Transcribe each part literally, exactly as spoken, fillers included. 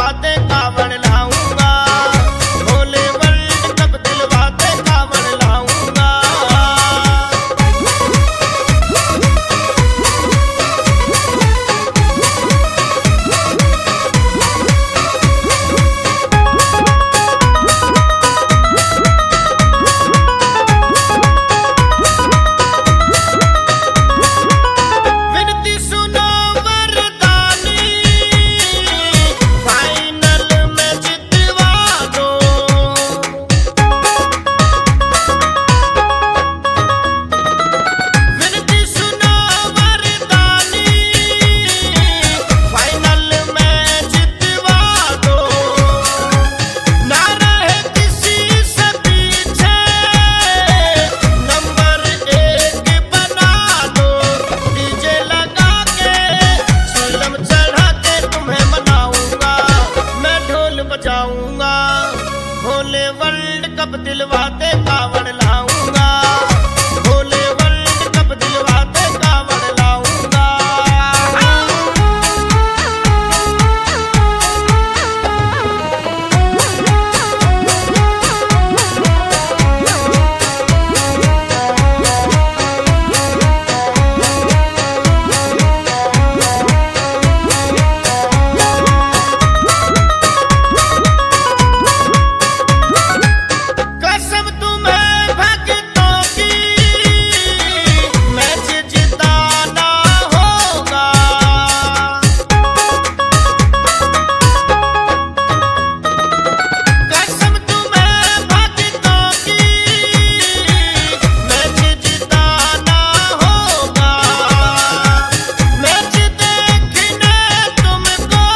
दिलवाते कावड़ लाऊंगा, भोले world cup दिलवाते कावड़ लाऊंगा। विनती सुनो वरदानी, फाइनल में जितवा दो। विनती सुनो वरदानी, फाइनल में जितवा दो। ना रहे किसी से पीछे, नंबर एक बना दो। डीजे लगा के चिलम चढ़ा के तुम्हें मनाऊंगा, मैं ढोल बजाऊंगा, भोले वर्ल्ड कप दिलवाते कावड़ लाऊंगा, भोले वर्ल्ड कप दिलवाते कावड़ लाऊंगा। कसम तुम्हें भक्तों की, मैच जिताना होगा। कसम तुम्हें भक्तों की, मैच जिताना होगा। मैच देखने तुमको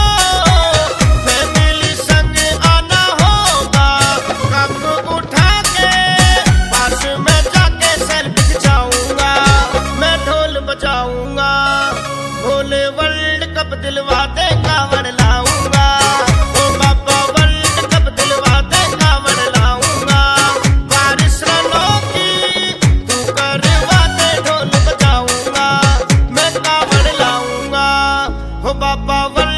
फैमिली संग आना होगा। कप उठा के पास में जाके सेल्फी खिंचाऊंगा, मैं ढोल बजाऊंगा, भोले वर्ल्ड कप दिलवाते कावड़ लाऊंगा। ओ बाबा वर्ल्ड कप दिलवाते कावड़ लाऊंगा। बारिश रनों की तू करवाते ढोल बजाऊंगा, मैं कावड़ लाऊंगा। ओ बाबा